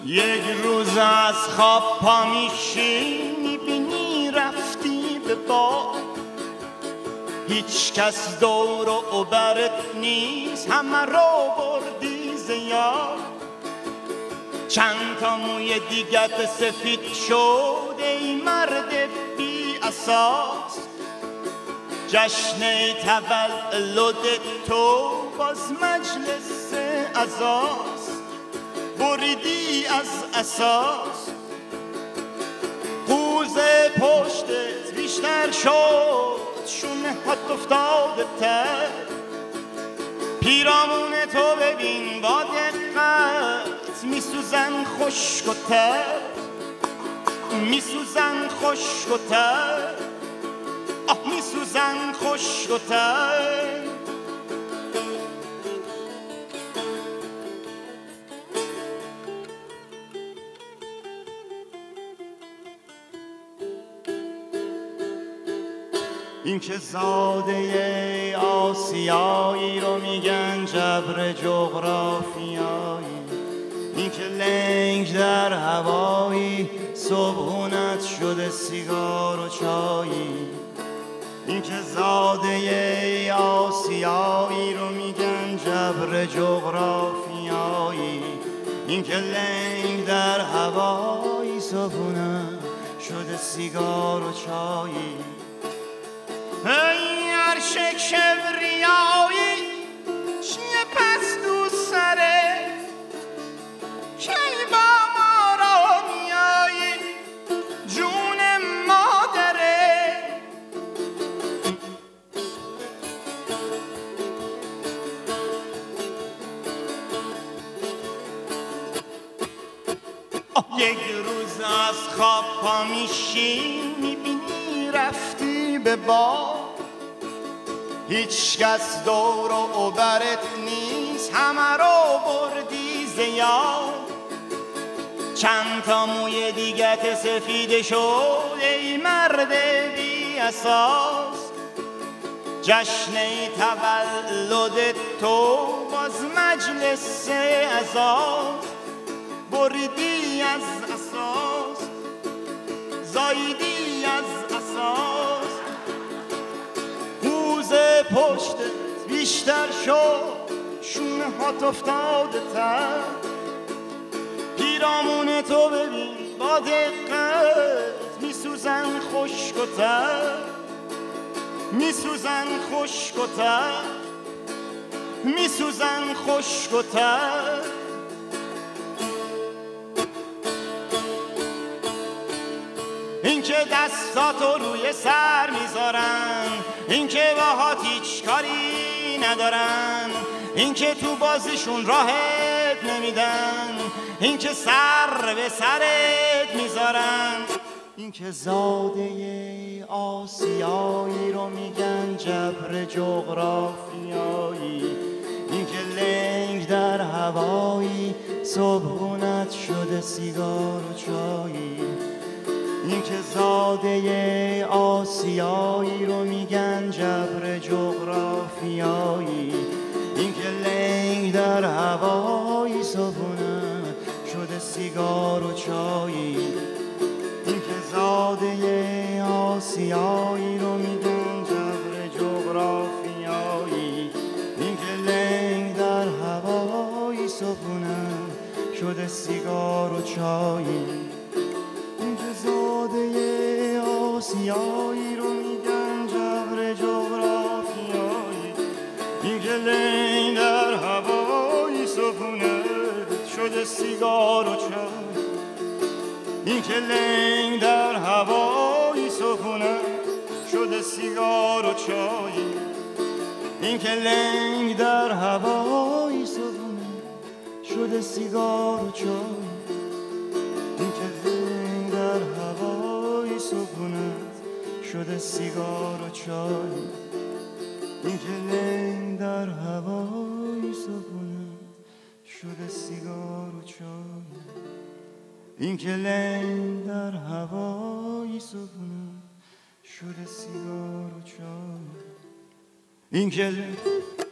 یک روز از خواب پا میشی میبینی رفتی به باغ، هیچ کس دور و برت نیست، همه رو بردی زیاد. چند تا موی دیگت سفید شد ای مرد بی اساس، جشن تولد تو باز مجلس عزاست. بریدی از اساس، قوز پشتت بیشتر شد، شونه هات افتاده تر. پیرامون تو ببین با دقت، میسوزن خشک و تر، میسوزن خشک و تر، آه میسوزن خشک و تر. این که زاده آسیایی رو میگن جبر جغرافیایی، این که لنگ در هوایی صبحونت شده سیگار و چایی. این که زاده آسیایی رو میگن جبر جغرافیایی، این که لنگ در هوایی صبحونت شده سیگار و چایی. ای عرش کبریایی چیه پس دوست سرت، کی با ما را میایی جون مادره. یک روز از خواب پا میشی میبینی رفتی به باغ، هیچ کس دور و برت نیست، همه رو بردی زیاد. چند تا موی دیگت سفید شد ای مرد بی اساس، جشن تولد تو باز مجلس عزاست. بریدی از اساس، زاییدی از اساس، قوز پشتت بیشتر شد، شونه هات افتاده تر. پیرامون تو ببین با دقت، میسوزن خشک و تر، میسوزن خشک و تر، میسوزن خشک و تر. این که دستاتو روی سر میذارن، این که باهات هیچ کاری ندارن، این که تو بازیشون راحت نمیدن، این که سر به سرت میذارن. این که زاده آسیایی رو میگن جبر جغرافیایی، این که لنگ در هوایی صبحونت شده سیگار و چایی. این که زاده آسیایی رو میگن جبر جغرافیایی، این که لنگ در هوایی صبحونه شده سیگار و چایی. این که زاده آسیایی رو میگن جبر جغرافیایی، این که لنگ در هوایی صبحونه شده سیگار و چایی. زاده آسیایی رو میگن جبر جغرافیایی، این که لنگ در هوایی صبحونه شده سیگار و چای. این که لنگ در هوایی صبحونه شده سیگار و چای. این که لنگ در هوایی صبحونه شده سیگار و چای. این که در هوای صبحونت شده سیگار و چای. این که لنگ در هوای صبحونت شده سیگار و چای. این که لنگ در هوای صبحونت شده سیگار و چای. این که